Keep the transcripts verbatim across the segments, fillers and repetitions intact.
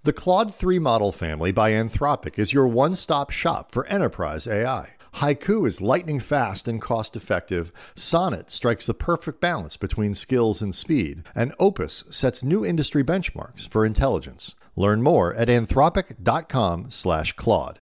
The Claude three model family by Anthropic is your one-stop shop for enterprise A I. Haiku is lightning fast and cost-effective, Sonnet strikes the perfect balance between skills and speed, and Opus sets new industry benchmarks for intelligence. Learn more at anthropic.com slash Claude.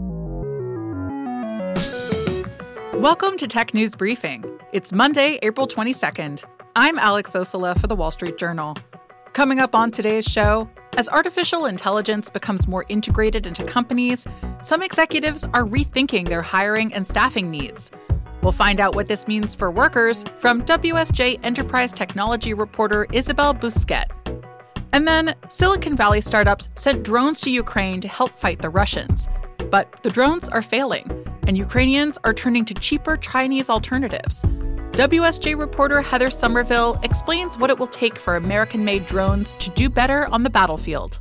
Welcome to Tech News Briefing. It's Monday, April twenty-second. I'm Alex Osola for The Wall Street Journal. Coming up on today's show, as artificial intelligence becomes more integrated into companies, some executives are rethinking their hiring and staffing needs. We'll find out what this means for workers from W S J Enterprise Technology reporter Isabelle Bousquet. And then, Silicon Valley startups sent drones to Ukraine to help fight the Russians. But the drones are failing, and Ukrainians are turning to cheaper Chinese alternatives. W S J reporter Heather Somerville explains what it will take for American-made drones to do better on the battlefield.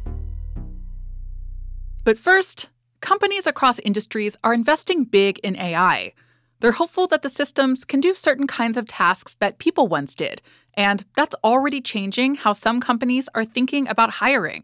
But first, companies across industries are investing big in A I. They're hopeful that the systems can do certain kinds of tasks that people once did, and that's already changing how some companies are thinking about hiring.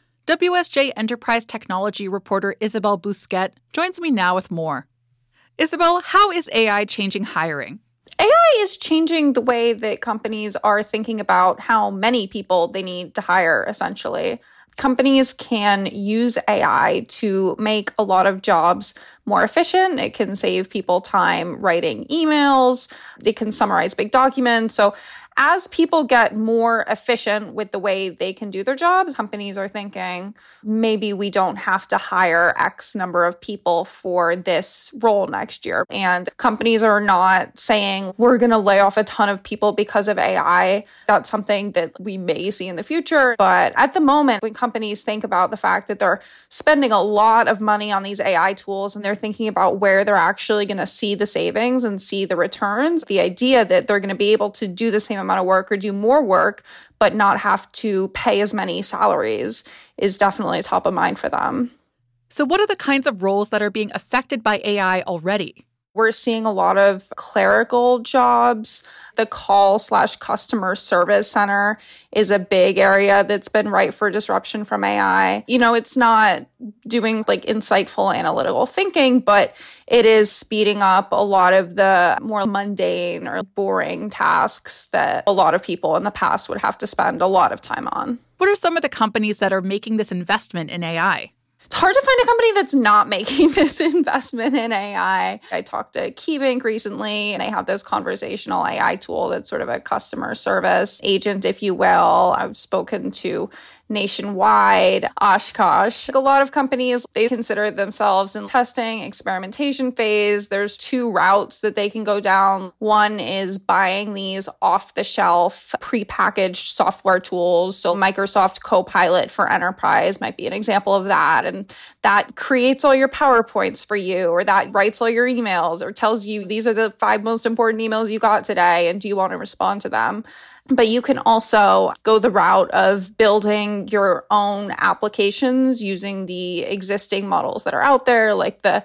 W S J Enterprise Technology reporter Isabelle Bousquet joins me now with more. Isabelle, how is A I changing hiring? A I is changing the way that companies are thinking about how many people they need to hire, essentially. Companies can use A I to make a lot of jobs more efficient. It can save people time writing emails. It can summarize big documents. So as people get more efficient with the way they can do their jobs, companies are thinking, maybe we don't have to hire X number of people for this role next year. And companies are not saying, we're going to lay off a ton of people because of A I. That's something that we may see in the future. But at the moment, when companies think about the fact that they're spending a lot of money on these A I tools and they're thinking about where they're actually going to see the savings and see the returns, the idea that they're going to be able to do the same amount of work or do more work, but not have to pay as many salaries is definitely top of mind for them. So what are the kinds of roles that are being affected by A I already? We're seeing a lot of clerical jobs. The call slash customer service center is a big area that's been ripe for disruption from A I. You know, it's not doing like insightful analytical thinking, but it is speeding up a lot of the more mundane or boring tasks that a lot of people in the past would have to spend a lot of time on. What are some of the companies that are making this investment in A I? It's hard to find a company that's not making this investment in A I. I talked to KeyBank recently, and they have this conversational A I tool that's sort of a customer service agent, if you will. I've spoken to Nationwide, Oshkosh. A lot of companies, they consider themselves in testing, experimentation phase. There's two routes that they can go down. One is buying these off-the-shelf, prepackaged software tools. So Microsoft Copilot for Enterprise might be an example of that. And that creates all your PowerPoints for you, or that writes all your emails, or tells you these are the five most important emails you got today, and do you want to respond to them? But you can also go the route of building your own applications using the existing models that are out there, like the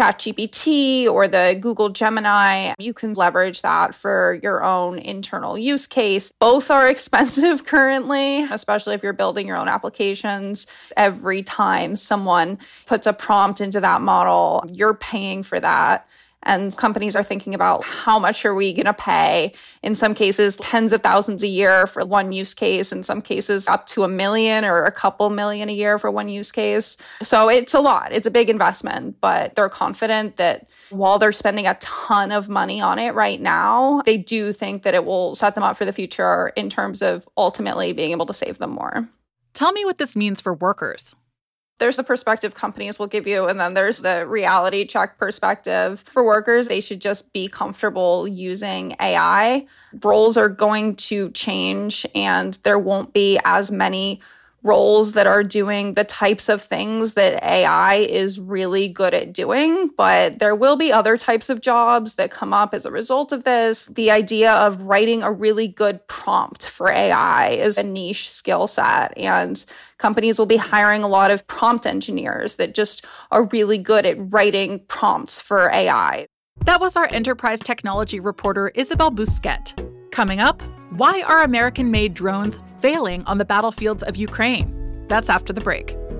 ChatGPT or the Google Gemini. You can leverage that for your own internal use case. Both are expensive currently, especially if you're building your own applications. Every time someone puts a prompt into that model, you're paying for that. And companies are thinking about how much are we going to pay, in some cases, tens of thousands a year for one use case, in some cases up to a million or a couple million a year for one use case. So it's a lot. It's a big investment, but they're confident that while they're spending a ton of money on it right now, they do think that it will set them up for the future in terms of ultimately being able to save them more. Tell me what this means for workers. There's the perspective companies will give you, and then there's the reality check perspective. For workers, they should just be comfortable using A I. Roles are going to change, and there won't be as many roles that are doing the types of things that A I is really good at doing, but there will be other types of jobs that come up as a result of this. The idea of writing a really good prompt for A I is a niche skill set, and companies will be hiring a lot of prompt engineers that just are really good at writing prompts for A I. That was our enterprise technology reporter, Isabelle Bousquet. Coming up, why are American-made drones failing on the battlefields of Ukraine? That's after the break.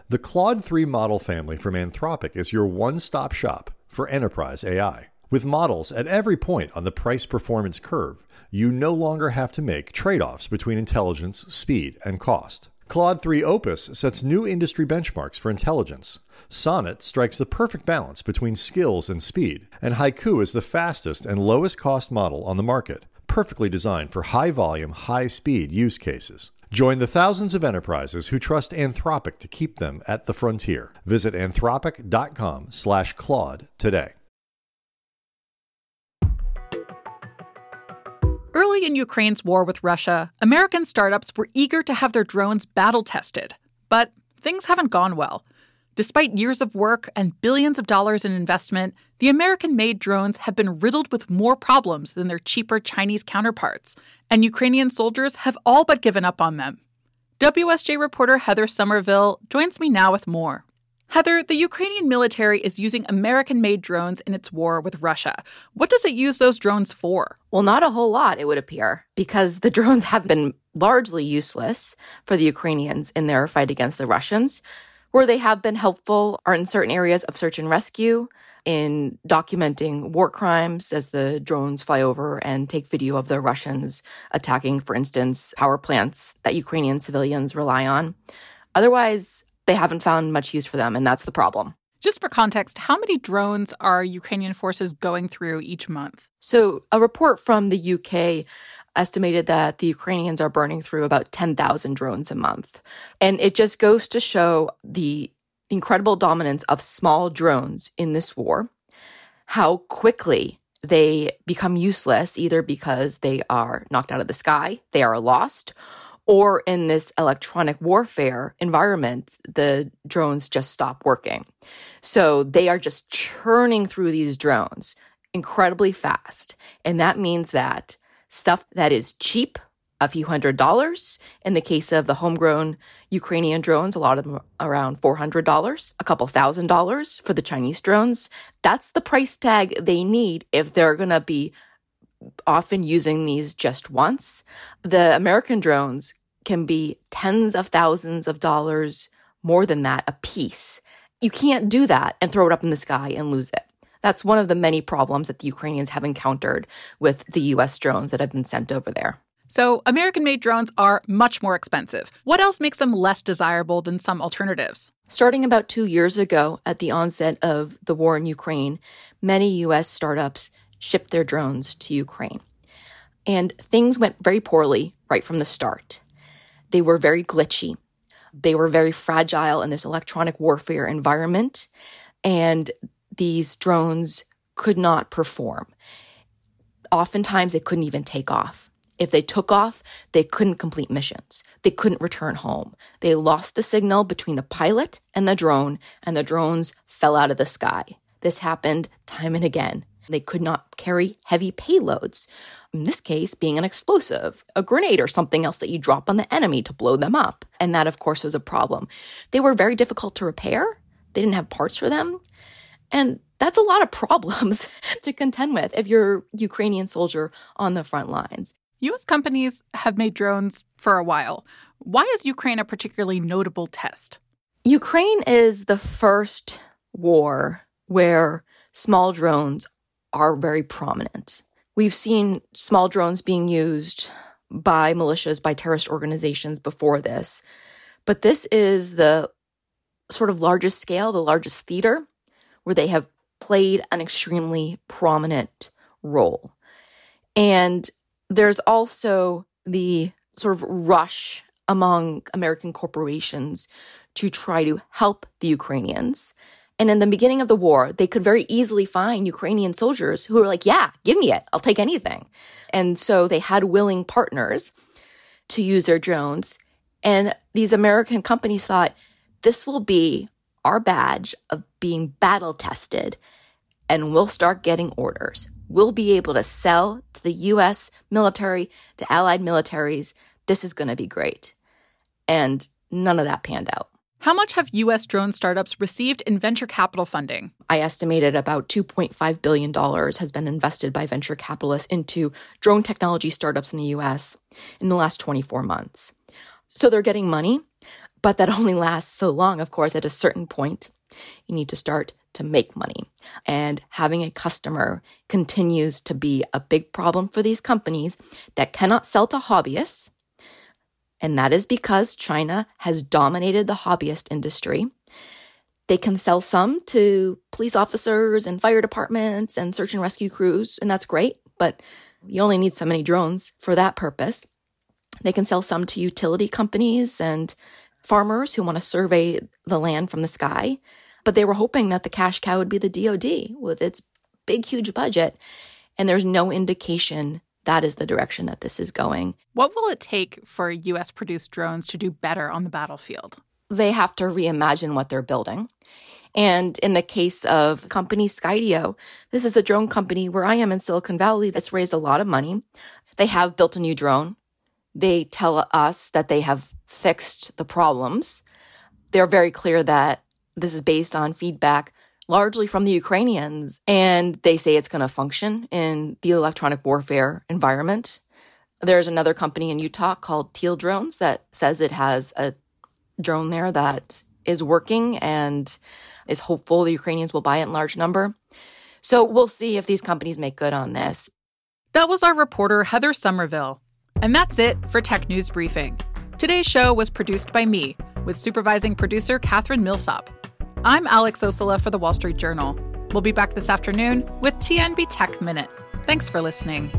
The Claude three model family from Anthropic is your one-stop shop for enterprise A I. With models at every point on the price-performance curve, you no longer have to make trade-offs between intelligence, speed, and cost. Claude three Opus sets new industry benchmarks for intelligence. Sonnet strikes the perfect balance between skills and speed, and Haiku is the fastest and lowest-cost model on the market, perfectly designed for high-volume, high-speed use cases. Join the thousands of enterprises who trust Anthropic to keep them at the frontier. Visit anthropic.com slash Claude today. Early in Ukraine's war with Russia, American startups were eager to have their drones battle-tested. But things haven't gone well. Despite years of work and billions of dollars in investment, the American-made drones have been riddled with more problems than their cheaper Chinese counterparts, and Ukrainian soldiers have all but given up on them. W S J reporter Heather Somerville joins me now with more. Heather, the Ukrainian military is using American-made drones in its war with Russia. What does it use those drones for? Well, not a whole lot, it would appear, because the drones have been largely useless for the Ukrainians in their fight against the Russians. Where they have been helpful are in certain areas of search and rescue, in documenting war crimes as the drones fly over and take video of the Russians attacking, for instance, power plants that Ukrainian civilians rely on. Otherwise, they haven't found much use for them, and that's the problem. Just for context, how many drones are Ukrainian forces going through each month? So a report from the U K estimated that the Ukrainians are burning through about ten thousand drones a month. And it just goes to show the incredible dominance of small drones in this war, how quickly they become useless, either because they are knocked out of the sky, they are lost, or in this electronic warfare environment, the drones just stop working. So they are just churning through these drones incredibly fast. And that means that stuff that is cheap, a few hundred dollars. In the case of the homegrown Ukrainian drones, a lot of them around four hundred dollars, a couple thousand dollars for the Chinese drones. That's the price tag they need if they're going to be often using these just once. The American drones can be tens of thousands of dollars, more than that, a piece. You can't do that and throw it up in the sky and lose it. That's one of the many problems that the Ukrainians have encountered with the U S drones that have been sent over there. So American-made drones are much more expensive. What else makes them less desirable than some alternatives? Starting about two years ago, at the onset of the war in Ukraine, many U S startups shipped their drones to Ukraine. And things went very poorly right from the start. They were very glitchy. They were very fragile in this electronic warfare environment. And these drones could not perform. Oftentimes, they couldn't even take off. If they took off, they couldn't complete missions. They couldn't return home. They lost the signal between the pilot and the drone, and the drones fell out of the sky. This happened time and again. They could not carry heavy payloads, in this case being an explosive, a grenade, or something else that you drop on the enemy to blow them up. And that, of course, was a problem. They were very difficult to repair. They didn't have parts for them. And that's a lot of problems to contend with if you're a Ukrainian soldier on the front lines. U S companies have made drones for a while. Why is Ukraine a particularly notable test? Ukraine is the first war where small drones are very prominent. We've seen small drones being used by militias, by terrorist organizations before this. But this is the sort of largest scale, the largest theater, where they have played an extremely prominent role. And there's also the sort of rush among American corporations to try to help the Ukrainians. And in the beginning of the war, they could very easily find Ukrainian soldiers who were like, yeah, give me it. I'll take anything. And so they had willing partners to use their drones. And these American companies thought, this will be our badge of being battle tested, and we'll start getting orders. We'll be able to sell to the U S military, to allied militaries. This is going to be great. And none of that panned out. How much have U S drone startups received in venture capital funding? I estimated about two point five billion dollars has been invested by venture capitalists into drone technology startups in the U S in the last twenty-four months. So they're getting money, But that only lasts so long. Of course, at a certain point, you need to start to make money. And having a customer continues to be a big problem for these companies that cannot sell to hobbyists. And that is because China has dominated the hobbyist industry. They can sell some to police officers and fire departments and search and rescue crews, and that's great, but you only need so many drones for that purpose. They can sell some to utility companies and farmers who want to survey the land from the sky, but they were hoping that the cash cow would be the D O D with its big, huge budget, and there's no indication that is the direction that this is going. What will it take for U S-produced drones to do better on the battlefield? They have to reimagine what they're building. And in the case of company Skydio, this is a drone company where I am in Silicon Valley that's raised a lot of money. They have built a new drone. They tell us that they have fixed the problems. They're very clear that this is based on feedback largely from the Ukrainians, and they say it's going to function in the electronic warfare environment. There's another company in Utah called Teal Drones that says it has a drone there that is working and is hopeful the Ukrainians will buy it in large number. So we'll see if these companies make good on this. That was our reporter, Heather Somerville. And that's it for Tech News Briefing. Today's show was produced by me, with supervising producer Catherine Millsop. I'm Alex Ostola for The Wall Street Journal. We'll be back this afternoon with T N B Tech Minute. Thanks for listening.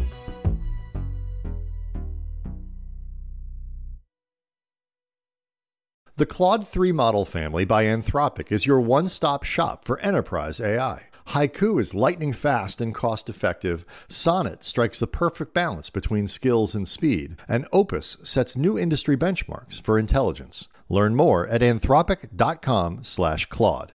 The Claude three model family by Anthropic is your one-stop shop for enterprise A I. Haiku is lightning fast and cost-effective. Sonnet strikes the perfect balance between skills and speed. And Opus sets new industry benchmarks for intelligence. Learn more at anthropic dot com slash Claude.